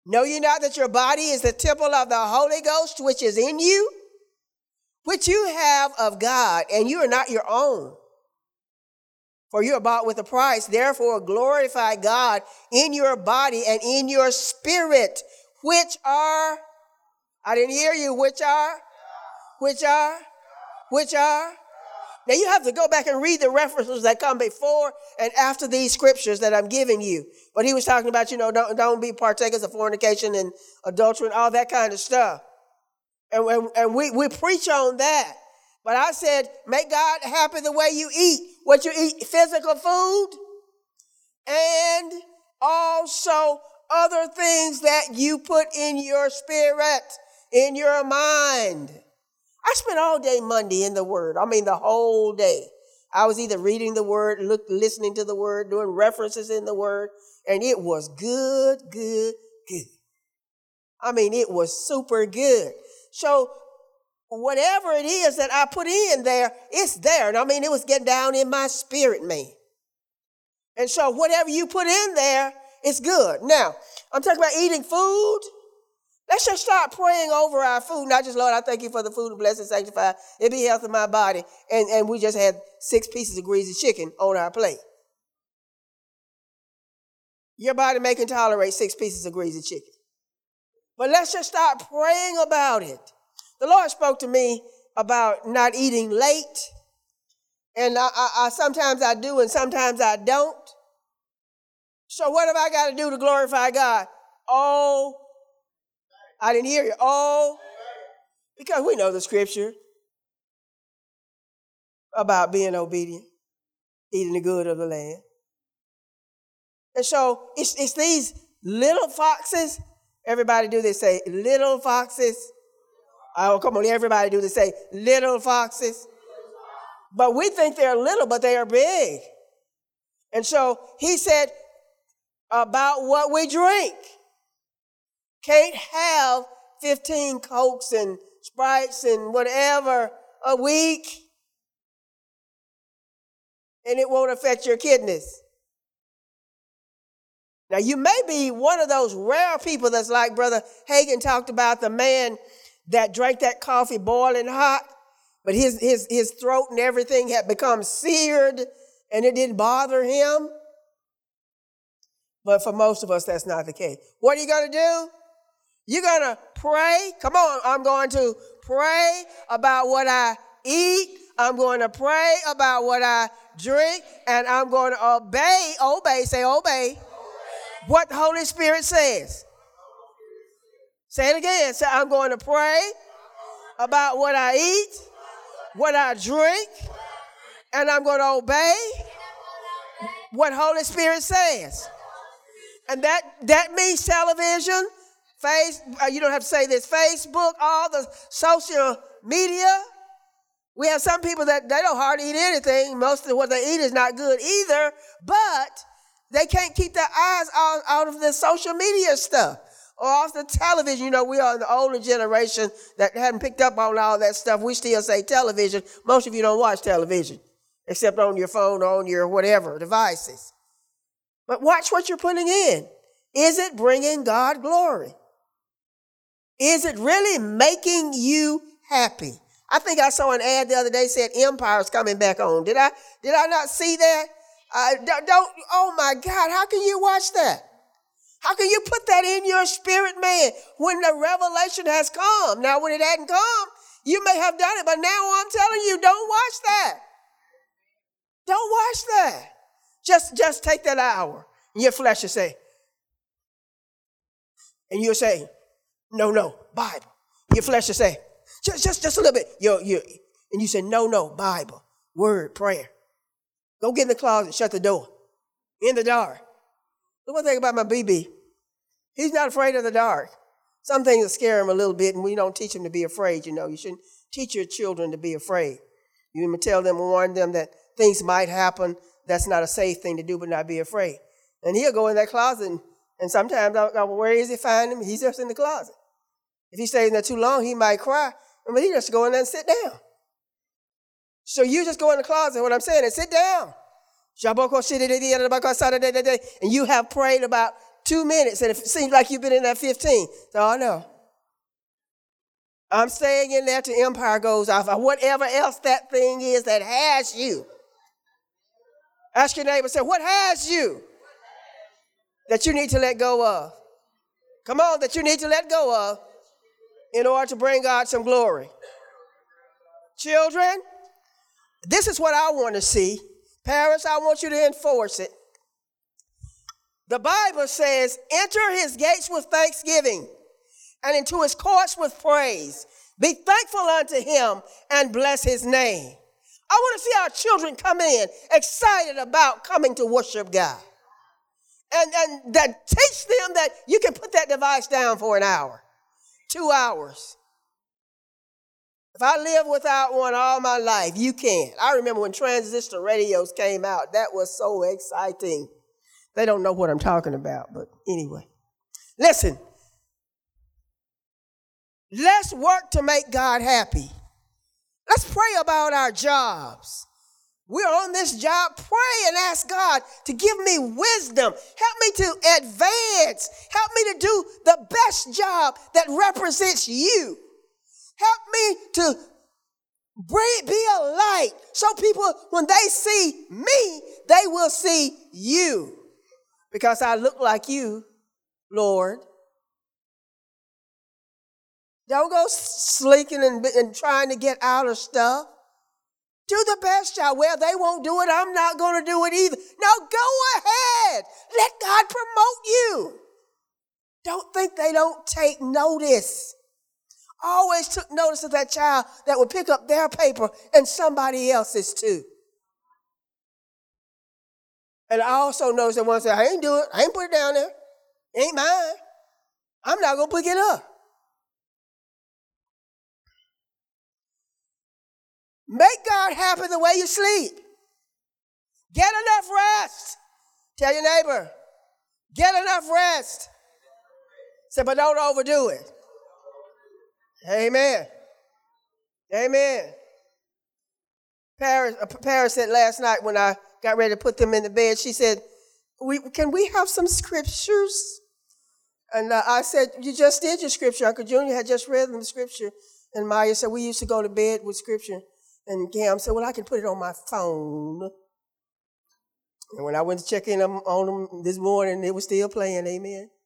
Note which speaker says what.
Speaker 1: Know ye not that your body is the temple of the Holy Ghost, which is in you, which you have of God, and you are not your own? For you are bought with a price. Therefore glorify God in your body and in your spirit, which are, I didn't hear you, which are. Now you have to go back and read the references that come before and after these scriptures that I'm giving you. But he was talking about, don't be partakers of fornication and adultery and all that kind of stuff. And we preach on that. But I said, make God happy the way you eat. What you eat, physical food, and also other things that you put in your spirit, in your mind. I spent all day Monday in the Word. I mean, the whole day. I was either reading the Word, listening to the Word, doing references in the Word, and it was good. I mean, it was super good. So whatever it is that I put in there, it's there. And I mean, it was getting down in my spirit, man. And so whatever you put in there, it's good. Now, I'm talking about eating food. Let's just start praying over our food. Not just, Lord, I thank you for the food, bless and sanctify. It be health in my body. And we just had 6 pieces of greasy chicken on our plate. Your body may can tolerate 6 pieces of greasy chicken. But let's just start praying about it. The Lord spoke to me about not eating late. And I sometimes I do and sometimes I don't. So what have I got to do to glorify God? Oh, I didn't hear you. Oh, because we know the scripture about being obedient, eating the good of the land. And so it's these little foxes. Everybody do this, say, little foxes. Oh, come on, everybody do this, say, little foxes. But we think they're little, but they are big. And so he said about what we drink. Can't have 15 Cokes and Sprites and whatever a week, and it won't affect your kidneys. Now, you may be one of those rare people that's like Brother Hagin talked about, the man that drank that coffee boiling hot, but his throat and everything had become seared, and it didn't bother him. But for most of us, that's not the case. What are you going to do? You're going to pray. Come on, I'm going to pray about what I eat. I'm going to pray about what I drink. And I'm going to obey, what the Holy Spirit says. Say it again. Say, I'm going to pray about what I eat, what I drink, and I'm going to obey what Holy Spirit says. And that means television, you don't have to say this, Facebook, all the social media. We have some people that they don't hardly eat anything. Most of what they eat is not good either, but they can't keep their eyes out of the social media stuff or off the television. You know, we are the older generation that hadn't picked up on all that stuff. We still say television. Most of you don't watch television except on your phone or on your whatever devices. But watch what you're putting in. Is it bringing God glory? Is it really making you happy? I think I saw an ad the other day said Empire's coming back on. Did I not see that? Oh my God, how can you watch that? How can you put that in your spirit, man, when the revelation has come? Now, when it hadn't come, you may have done it, but now I'm telling you, don't watch that. Don't watch that. Just take that hour, and your flesh will say, and you'll say, no, Bible. Your flesh will say, just a little bit. And you say, no, Bible, word, prayer. Go get in the closet, shut the door, in the dark. The one thing about my BB, he's not afraid of the dark. Some things will scare him a little bit, and we don't teach him to be afraid, you know. You shouldn't teach your children to be afraid. You even tell them, warn them that things might happen. That's not a safe thing to do, but not be afraid. And he'll go in that closet, and sometimes I'll go, where is he find him? He's just in the closet. If he stays in there too long, he might cry. But he just go in there and sit down. So you just go in the closet, what I'm saying is sit down. And you have prayed about 2 minutes, and it seems like you've been in there 15. So, oh, no. I'm staying in there till empire goes off, or whatever else that thing is that has you. Ask your neighbor, say, what has you that you need to let go of? Come on, that you need to let go of in order to bring God some glory. Children, this is what I want to see. Parents, I want you to enforce it. The Bible says, enter his gates with thanksgiving and into his courts with praise. Be thankful unto him and bless his name. I want to see our children come in excited about coming to worship God. And that teach them that you can put that device down for an hour, 2 hours. If I live without one all my life, you can't. I remember when transistor radios came out. That was so exciting. They don't know what I'm talking about, but anyway. Listen. Let's work to make God happy. Let's pray about our jobs. We're on this job. Pray and ask God to give me wisdom. Help me to advance. Help me to do the best job that represents you. Help me to be a light so people, when they see me, they will see you. Because I look like you, Lord. Don't go slinking and trying to get out of stuff. Do the best job. Well, they won't do it. I'm not going to do it either. No, go ahead. Let God promote you. Don't think they don't take notice. Always took notice of that child that would pick up their paper and somebody else's too. And I also noticed that one said, I ain't do it. I ain't put it down there. It ain't mine. I'm not going to pick it up. Make God happy the way you sleep. Get enough rest. Tell your neighbor, get enough rest. Say, but don't overdo it. Amen. Amen. Paris said last night when I got ready to put them in the bed, she said, can we have some scriptures? And I said, you just did your scripture. Uncle Junior had just read the scripture. And Maya said, we used to go to bed with scripture. And Cam said, well, I can put it on my phone. And when I went to check in on them this morning, it was still playing, amen.